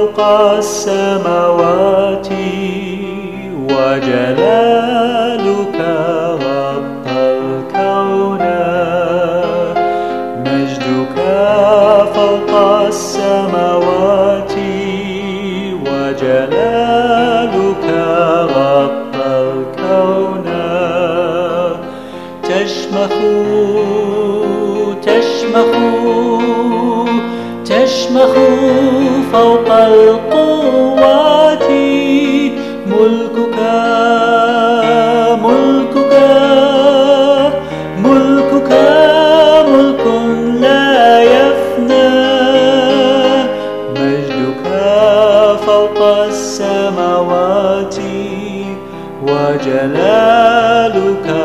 فوق السماوات، وجلالك غطى الكون. مجدك فوق السماوات، وجلالك غطى الكون. تشمخ تشمخ تشمخ فوق القوات. ملكك ملكك ملكك ملك لا يفنى. مجدك فوق السماوات، وجلالك